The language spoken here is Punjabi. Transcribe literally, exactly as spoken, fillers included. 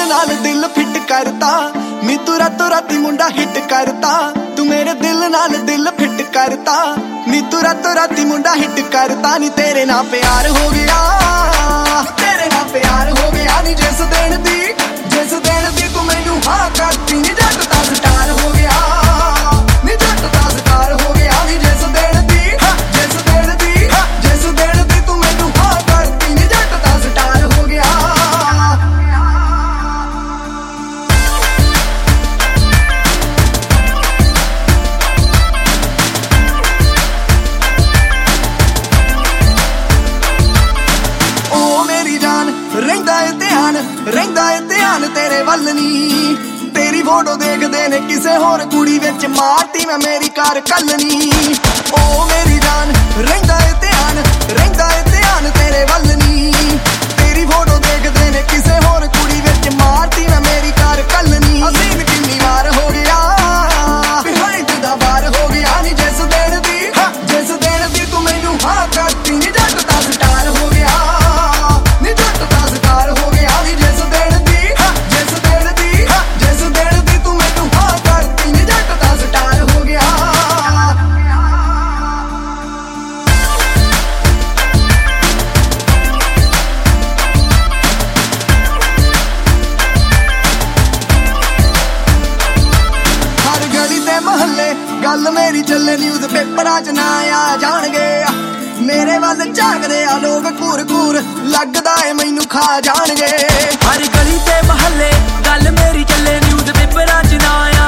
नाल दिल फिट करता नी तू रातों राती मुंडा हिट करता तू मेरे दिल नाल दिल फिट करता नी तू रातों राती मुंडा हिट करता नी तेरे नाल प्यार हो गया तेरे नाल प्यार हो गया नी जिस दिन दी जिस दिन दी तू मैनू हाँ करती नी जट दा स्टार हो गया नी जट दा स्टार हो गया नी जिस दिन दी जिस दिन दी जिस दिन दी तू मैनू हाँ करती नी जट दा स्टार हो गया। ਰਹਿੰਦਾ ਏ ਧਿਆਨ ਰਹਿੰਦਾ ਏ ਧਿਆਨ ਤੇਰੇ ਵੱਲ ਨੀ ਤੇਰੀ ਫੋਟੋ ਦੇਖਦੇ ਨੇ ਕਿਸੇ ਹੋਰ ਕੁੜੀ ਵਿੱਚ ਮਾਰਤੀ ਮੈਂ ਮੇਰੀ ਕਾਰ ਕੱਲਣੀ ਓ ਮੇਰੀ ਜਾਨ ਰਹਿੰਦਾ ਏ ਧਿਆਨ ਰਹਿੰਦਾ ਏ ਧਿਆਨ ਤੇਰੇ ਵੱਲ ਨੀ ਤੇਰੀ ਫੋਟੋ ਦੇਖਦੇ ਨੇ ਕਿਸੇ ਹੋਰ ਕੁੜੀ ਵਿੱਚ ਮਾਰਤੀ ਮੈਂ ਮੇਰੀ ਕਾਰ ਕੱਲਣੀ ਅਸੀਨ ਕਿੰਨੀ ਵਾਰ ਹੋ ਗਿਆ ਬਿਹਾਈਂਡ ਦਾ ਵਾਰ ਹੋ ਗਿਆ ਨੀ ਜਿਸ ਦਿਨ ਦੀ ਜਿਸ ਦਿਨ ਦੀ ਤੂੰ ਮੈਨੂੰ ਹਾਂ ਕਰਤੀ ਨੀ ਜੱਟ ਦਾ ਸਟਾਰ ਹੋ ਗਿਆ ਨੀ ਜੱਟ ਦਾ ਸਟਾਰ ਹੋ ਗਿਆ ਨੀ ਜਿਸ ਦਿਨ ਦੀ ਜਿਸ ਦਿਨ ਦੀ ਜਿਸ ਦਿਨ ਦੀ ਤੂੰ ਮੈਨੂੰ ਹਾਂ ਕਰਤੀ ਨੀ ਜੱਟ ਦਾ ਸਟਾਰ ਹੋ ਗਿਆ। ਹਰ ਗਲੀ ਤੇ ਮੁਹੱਲੇ ਗੱਲ ਮੇਰੀ ਚੱਲੇ ਨਿਊਜ਼ ਪੇਪਰਾਂ 'ਚ ਨਾ ਆ ਜਾਣਗੇ ਮੇਰੇ ਵੱਲ ਝਾਕਦੇ ਆ ਲੋਕ ਘੂਰ ਘੂਰ ਲੱਗਦਾ ਏ ਮੈਨੂੰ ਖਾ ਜਾਣਗੇ ਹਰ ਗਲੀ ਤੇ ਮੁਹੱਲੇ ਗੱਲ ਮੇਰੀ ਚੱਲੇ ਨਿਊਜ਼ ਪੇਪਰਾਂ 'ਚ ਨਾ